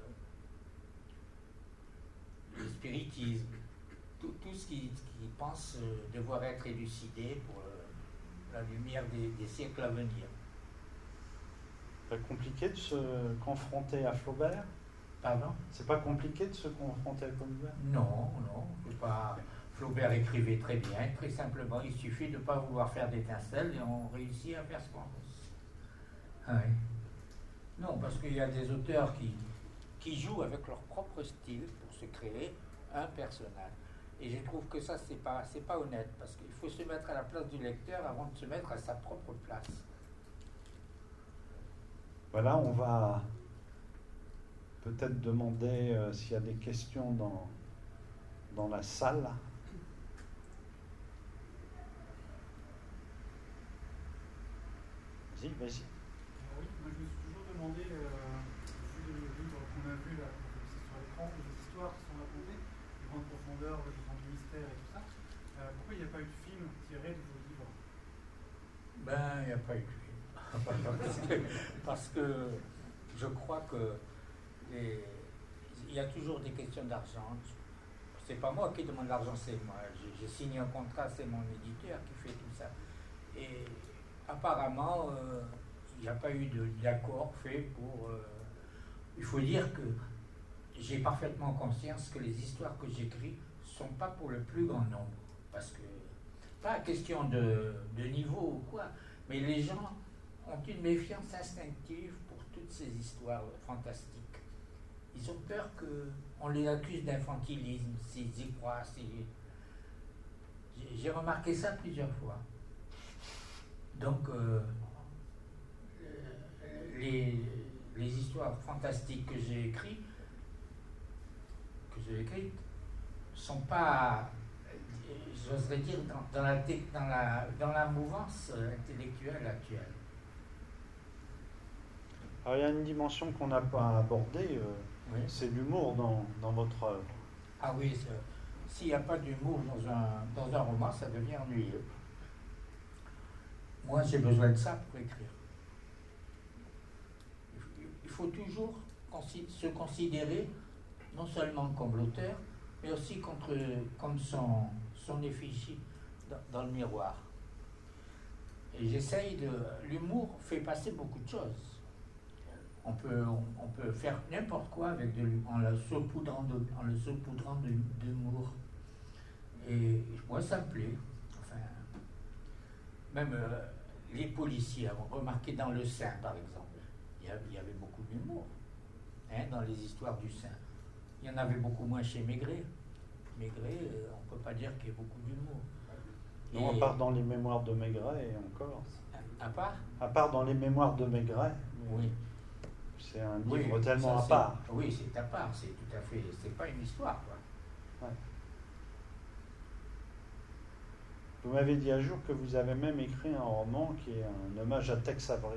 le spiritisme, tout, tout ce qu'ils qui pensent devoir être élucidé pour euh, la lumière des, des siècles à venir. C'est compliqué de se confronter à Flaubert? Pardon? C'est pas compliqué de se confronter à Flaubert? Non, non, c'est pas... Flaubert écrivait très bien, très simplement, il suffit de ne pas vouloir faire d'étincelles et on réussit à faire ce qu'on veut. Ah oui. Non, parce qu'il y a des auteurs qui, qui jouent avec leur propre style pour se créer un personnage. Et je trouve que ça, c'est pas, c'est pas honnête, parce qu'il faut se mettre à la place du lecteur avant de se mettre à sa propre place. Voilà, on va peut-être demander euh, s'il y a des questions dans, dans la salle. Vas-y, vas-y. Oui, moi je me suis toujours demandé, euh, au vu des livres qu'on a vus là, sur l'écran, les histoires qui sont racontées, les grandes profondeurs, le grand mystère et tout ça, euh, pourquoi il n'y a pas eu de film tiré de vos livres? Ben, il n'y a pas eu de film. parce, que, parce que je crois que les, il y a toujours des questions d'argent. C'est pas moi qui demande l'argent, c'est moi. J'ai signé un contrat, c'est mon éditeur qui fait tout ça. Et apparemment, euh, il n'y a pas eu d'accord fait pour... Euh, il faut dire que j'ai parfaitement conscience que les histoires que j'écris ne sont pas pour le plus grand nombre. Parce que, pas question de, de niveau ou quoi, mais les gens ont une méfiance instinctive pour toutes ces histoires fantastiques. Ils ont peur qu'on les accuse d'infantilisme, s'ils y croient. S'ils... J'ai remarqué ça plusieurs fois. Donc, euh, les, les histoires fantastiques que j'ai écrites, que j'ai écrites, sont pas, j'oserais dire, dans, dans, la, dans, la, dans la mouvance intellectuelle actuelle. Alors, il y a une dimension qu'on n'a pas abordée, euh, oui. C'est l'humour dans, dans votre œuvre. Ah oui, s'il n'y a pas d'humour dans un, dans un roman, ça devient ennuyeux. Moi, j'ai besoin de ça pour écrire. Il faut toujours se considérer non seulement comme l'auteur, mais aussi contre, comme son, son effigie dans, dans le miroir. Et j'essaye de... L'humour fait passer beaucoup de choses. On peut, on, on peut faire n'importe quoi avec de, en le saupoudrant de, en le saupoudrant de, d'humour. Et moi, ça me plaît. Enfin, même euh, les policiers, remarquez dans Le Saint, par exemple, il y avait, il y avait beaucoup d'humour hein, dans les histoires du Saint. Il y en avait beaucoup moins chez Maigret. Maigret, euh, on ne peut pas dire qu'il y ait beaucoup d'humour. Non, Et- à part dans les mémoires de Maigret et encore. À part À part dans les mémoires de Maigret. Oui. C'est un Oui, livre tellement ça, à c'est- part. Oui, c'est à part, c'est tout à fait. C'est pas une histoire, quoi. Ouais. Vous m'avez dit un jour que vous avez même écrit un roman qui est un hommage à Tex Avery.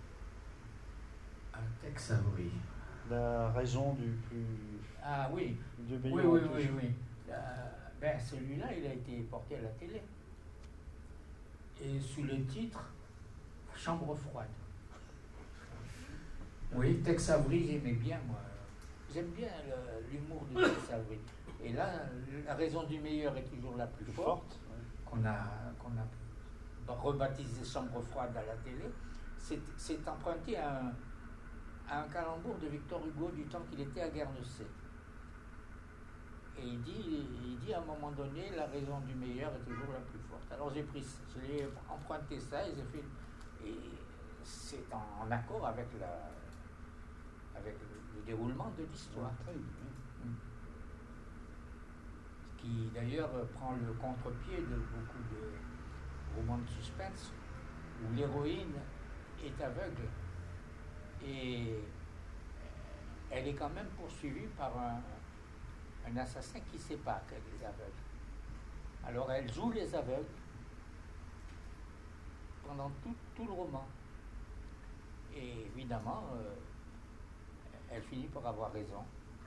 Un Tex Avery. La raison du plus. Ah oui, du oui, meilleur oui, de tous. oui, oui. Euh, ben, celui-là, il a été porté à la télé. Et sous le titre Chambre froide. Oui, Tex Avery, j'aimais bien, moi. J'aime bien le- l'humour de Tex Avery. Et là, la raison du meilleur est toujours la plus Plus forte. forte. ouais. Qu'on a, qu'on a rebaptisé Chambre froide à la télé, c'est, c'est emprunté à un, à un calembour de Victor Hugo du temps qu'il était à Guernesey. Et il dit, il dit à un moment donné, la raison du meilleur est toujours la plus forte. Alors j'ai pris, je l'ai emprunté ça et j'ai fait, et c'est en, en accord avec la, avec le, le déroulement de l'histoire. Très bien. Qui d'ailleurs prend le contre-pied de beaucoup de romans de suspense où l'héroïne est aveugle et elle est quand même poursuivie par un, un assassin qui ne sait pas qu'elle est aveugle. Alors elle joue les aveugles pendant tout, tout le roman. Et évidemment, euh, elle finit par avoir raison.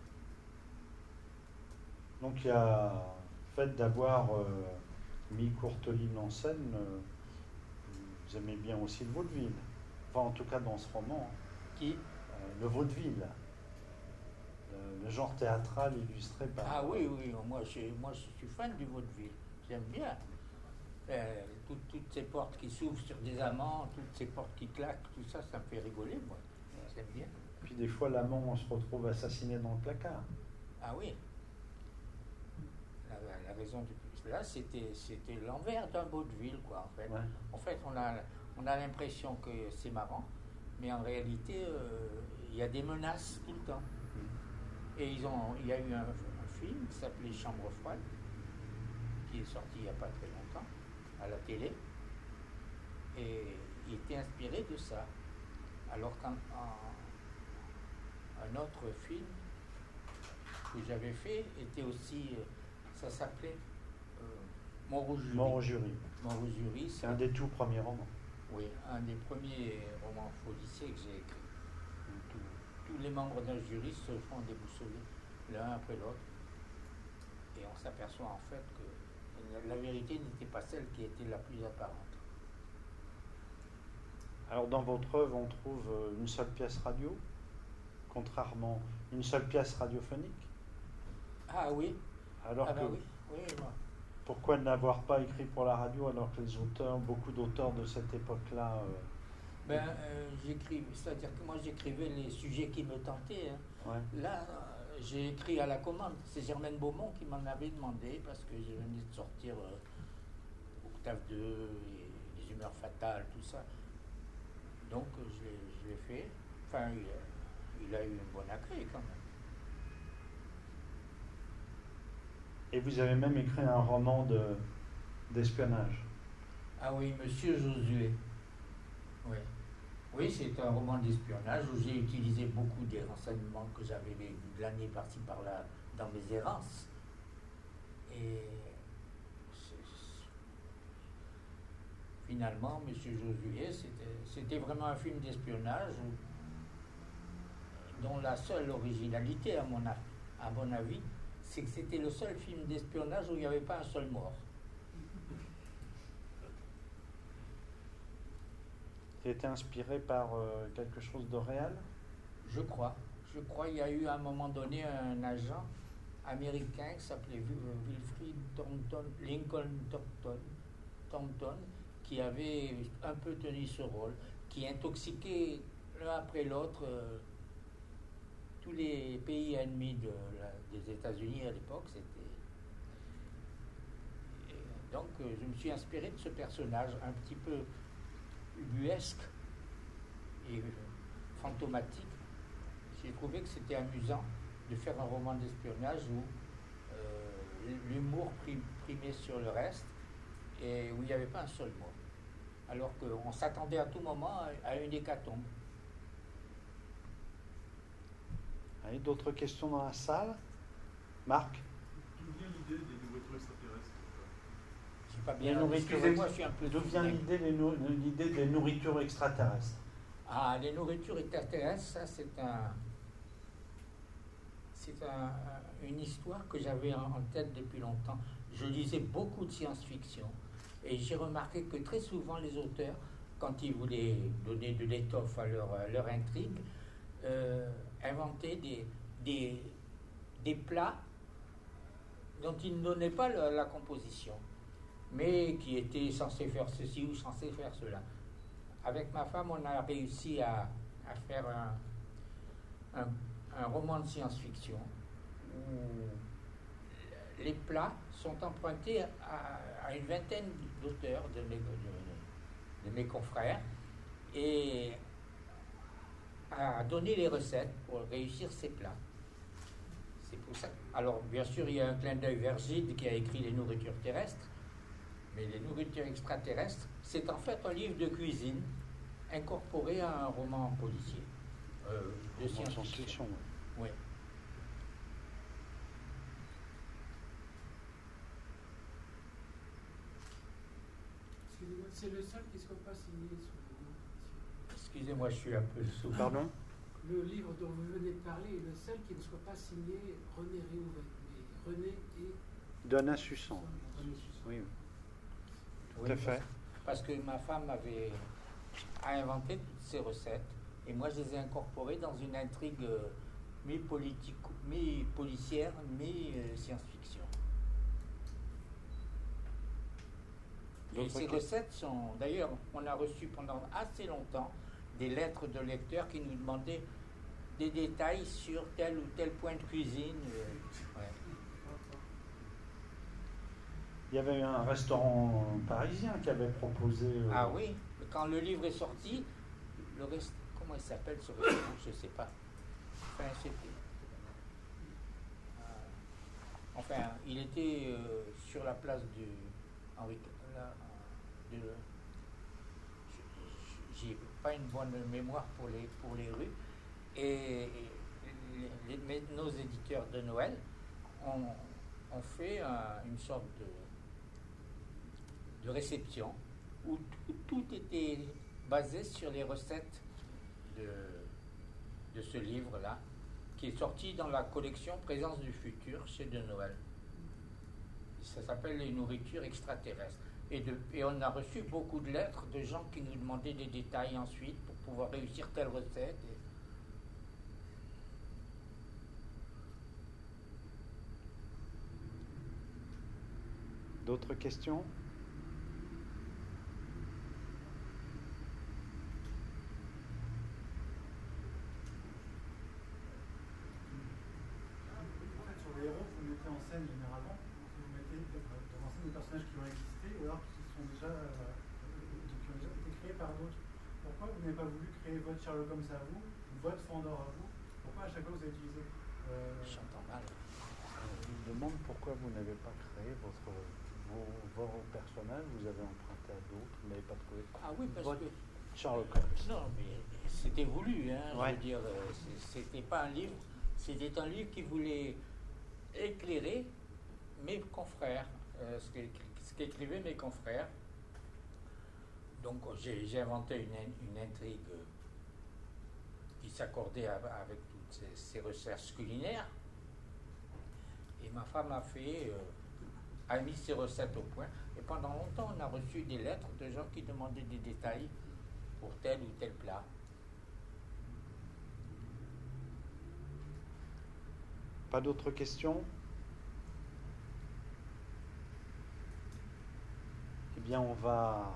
Donc il y a le fait d'avoir euh, mis Courteline en scène, euh, vous aimez bien aussi le vaudeville. Enfin en tout cas dans ce roman, Qui euh, le vaudeville. Le, le genre théâtral illustré par... Ah oui, oui, moi je, moi je suis fan du vaudeville, j'aime bien. Euh, tout- toutes ces portes qui s'ouvrent sur des amants, toutes ces portes qui claquent, tout ça, ça me fait rigoler, moi. J'aime bien. Puis des fois l'amant on se retrouve assassiné dans le placard. Ah oui. La, la- la raison du plus. Là, c'était, c'était l'envers d'un vaudeville, quoi, en fait. Ouais. En fait, on a, on a l'impression que c'est marrant, mais en réalité, euh, il y a des menaces tout le temps. Et ils ont, il y a eu un, un film qui s'appelait Chambre froide, qui est sorti il n'y a pas très longtemps, à la télé, et il était inspiré de ça. Alors qu'un un, un autre film que j'avais fait était aussi, euh, ça s'appelait euh, Mort au jury. Mort au jury. Mort au jury, C'est un des tout premiers romans. oui, un des premiers romans policiers que j'ai écrit. Où tous- tous les membres d'un jury se font déboussoler l'un après l'autre. Et on s'aperçoit en fait que la, la vérité n'était pas celle qui était la plus apparente. Alors dans votre œuvre on trouve euh, une seule pièce radio, contrairement une seule pièce radiophonique. Ah oui, Alors ah que ben oui, oui, moi. pourquoi n'avoir pas écrit pour la radio alors que les auteurs, beaucoup d'auteurs de cette époque-là, euh, Ben, euh, j'écris, c'est-à-dire que moi j'écrivais les sujets qui me tentaient. hein. ouais. Là, euh, j'ai écrit à la commande. C'est Germaine Beaumont qui m'en avait demandé parce que je venais de sortir euh, Octave deux, et Les Humeurs Fatales, tout ça. Donc euh, je l'ai, je l'ai fait. Enfin, il a, il a eu un bon accueil quand même. Et vous avez même écrit un roman de, d'espionnage. Ah oui, Monsieur Josué. Oui. Oui, c'est un roman d'espionnage où j'ai utilisé beaucoup des renseignements que j'avais glanés par-ci par-là dans mes errances. Et c'est- finalement, Monsieur Josué, c'était, c'était vraiment un film d'espionnage où- dont la seule originalité, à mon, a- à mon avis, c'est que c'était le seul film d'espionnage où il n'y avait pas un seul mort. Qui a été inspiré par euh, quelque chose de réel. Je crois. Je crois qu'il y a eu à un moment donné un agent américain qui s'appelait Wil- Wilfrid Thornton, Lincoln Thornton, Thornton, qui avait un peu tenu ce rôle, qui intoxiquait l'un après l'autre euh, tous les pays ennemis de la- des États-Unis à l'époque. C'était... Et donc euh, je me suis inspiré de ce personnage un petit peu ubuesque et euh, fantomatique. J'ai trouvé que c'était amusant de faire un roman d'espionnage où euh, l'humour prim- primait sur le reste et où il n'y avait pas un seul mot. Alors qu'on s'attendait à tout moment à une hécatombe. Allez, d'autres questions dans la salle? Marc? D'où vient l'idée des nourritures extraterrestres? J'ai pas bien. Les nourritures Excusez-moi, ex- je suis un peu. D'où vient l'idée des, nou- l'idée des nourritures extraterrestres? Ah, les nourritures extraterrestres, ça c'est un. C'est un, une histoire que j'avais en, en tête depuis longtemps. Je lisais beaucoup de science-fiction et j'ai remarqué que très souvent les auteurs, quand ils voulaient donner de l'étoffe à leur, à leur intrigue, euh, inventaient des, des, des plats dont ils ne donnaient pas la, la composition, mais qui étaient censés faire ceci ou censés faire cela. Avec ma femme, on a réussi à, à faire un, un, un roman de science-fiction où les plats sont empruntés à, à une vingtaine d'auteurs, de mes, de, de mes confrères, et à donner les recettes pour réussir ces plats. C'est pour ça. Alors, bien sûr, il y a un clin d'œil vers Gide qui a écrit Les nourritures terrestres, mais Les nourritures extraterrestres, c'est en fait un livre de cuisine incorporé à un roman policier euh, de science-fiction. Oui. Excusez-moi, c'est le seul qui ne soit pas signé sous le nom. Excusez-moi, je suis un peu sous. Pardon? Le livre dont vous venez de parler est le seul qui ne soit pas signé René Réhouven, mais René et... Donna Sussan. René Sussan. Oui, tout Oui, à fait. Parce que ma femme avait a inventé toutes ces recettes et moi je les ai incorporées dans une intrigue euh, mi-politique, mi-policière, mi-science-fiction. Et ces recettes sont, d'ailleurs, on a reçu pendant assez longtemps des lettres de lecteurs qui nous demandaient des détails sur tel ou tel point de cuisine. Euh, ouais. Il y avait un restaurant parisien qui avait proposé... Euh... Ah oui, quand le livre est sorti, le rest... comment il s'appelle ce restaurant? Je ne sais pas. Enfin, c'était... Euh... enfin, il était euh, sur la place du Henri... Là, de... J'ai pas une bonne mémoire pour les, pour les rues. Et les, les, nos éditeurs de Noël ont, ont fait un, une sorte de... de réception où tout, tout était basé sur les recettes de, de ce livre-là, qui est sorti dans la collection Présence du futur chez De Noël. Ça s'appelle Les nourritures extraterrestres. Et, de, et on a reçu beaucoup de lettres de gens qui nous demandaient des détails ensuite pour pouvoir réussir telle recette. Et... D'autres questions? Les héros, vous mettez en scène généralement, vous mettez en scène des personnages qui ont existé ou alors qui sont déjà, euh, qui ont déjà été créés par d'autres. Pourquoi vous n'avez pas voulu créer votre Sherlock Holmes à vous, votre Fandor à vous? Pourquoi à chaque fois vous avez utilisé euh... J'entends mal. Je me demande pourquoi vous n'avez pas créé votre, vos, vos personnages, vous avez emprunté à d'autres, vous n'avez pas trouvé. Ah oui, parce votre que... Sherlock Holmes. Non, mais c'était voulu, hein, ouais. Je veux dire, c'était pas un livre, c'était un livre qui voulait éclairer mes confrères, euh, ce qu'écrivaient mes confrères. Donc j'ai inventé une, une intrigue qui s'accordait avec toutes ces, ces recherches culinaires. Et ma femme a fait, euh, a mis ses recettes au point. Et pendant longtemps, on a reçu des lettres de gens qui demandaient des détails pour tel ou tel plat. Pas d'autres questions? Eh bien, on va...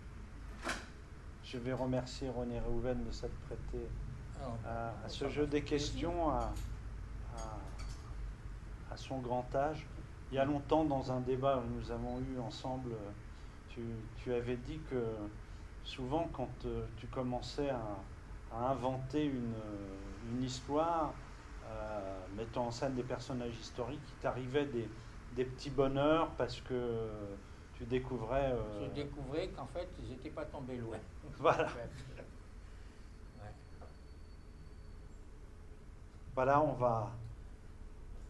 Je vais remercier René Réhouven de s'être prêté à, à ce jeu des questions, à, à, à son grand âge. Il y a longtemps, dans un débat que nous avons eu ensemble, tu, tu avais dit que souvent, quand tu commençais à, à inventer une, une histoire, euh, mettant en scène des personnages historiques, il t'arrivait des, des petits bonheurs parce que tu découvrais... euh, Je découvrais qu'en fait, j'étais pas tombé loin. Voilà. En fait. Ouais. Voilà, on va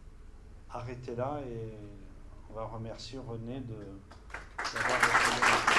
arrêter là et on va remercier René de d'avoir répondu.